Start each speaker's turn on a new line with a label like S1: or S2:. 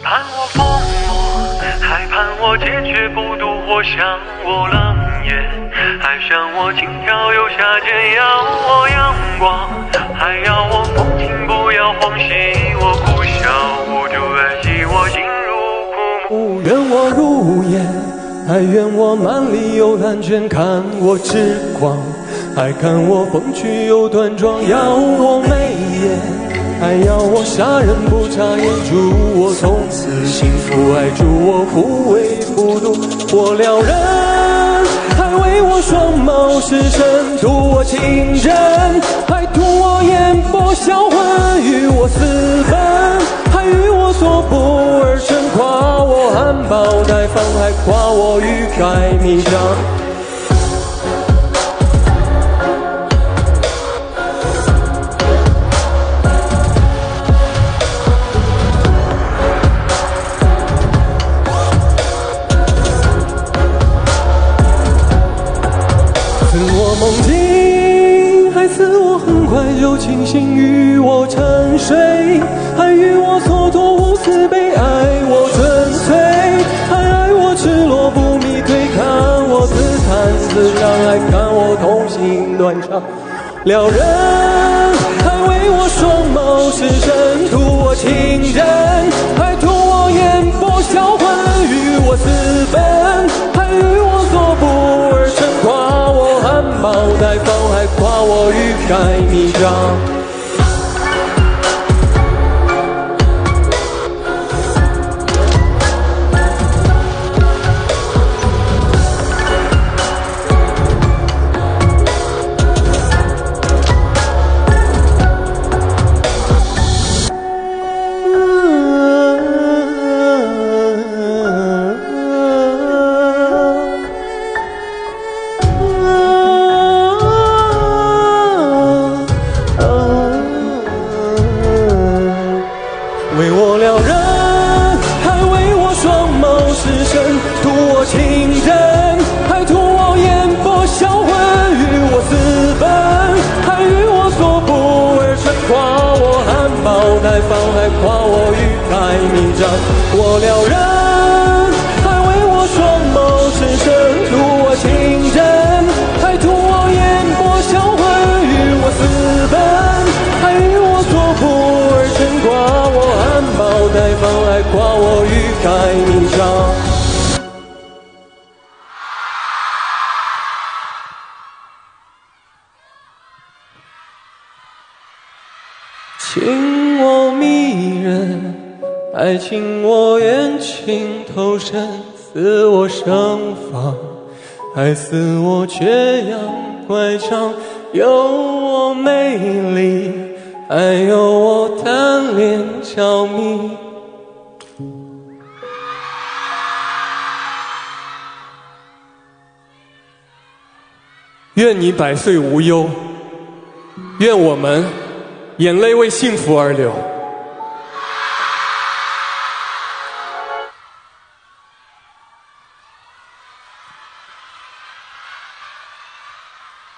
S1: 盼我疯魔，还盼我坚决不渡火，向我冷眼，还向我轻佻又下贱，要我阳光，还要我风情，不要荒兮，我苦笑无助爱惜我心如枯木。
S2: 愿我如烟，还愿我满里有蓝卷，看我痴狂，还看我风趣又端庄，要我眉眼，还要我杀人不眨眼，祝我从此幸福，还祝我不为孤独。我撩人，还为我双眸失神，图我情人，还图我眼波销魂，与我私奔，还与我所不而成，夸我含苞待放，还夸我欲盖弥彰。赐我梦境，还赐我很快就清醒，与我沉睡，还与我蹉跎无私悲，爱我纯粹，还爱我赤裸不迷退，看我自弹自唱，还看我同心断肠。撩人，还为我双眸失神，图我情人，还图我眼波销魂，与我私奔，还与我所不而成，夸我含苞待放，还夸我欲盖弥彰。为我撩人，还为我双眸失神，图我情人，还图我眼波销魂，与我私奔，还与我所不而成，夸我含苞待放，还夸我欲盖弥彰。我撩人，还为我双眸失神，图我情人，还图我眼波销魂，与我私奔，还与我所不而成，夸我含苞待放，还夸我欲盖弥彰。情我迷人，还情我缘情投身，似我盛放，还似我缺氧乖张，有我美丽，还有我贪恋娇蜜。愿你百岁无忧，愿我们眼泪为幸福而流。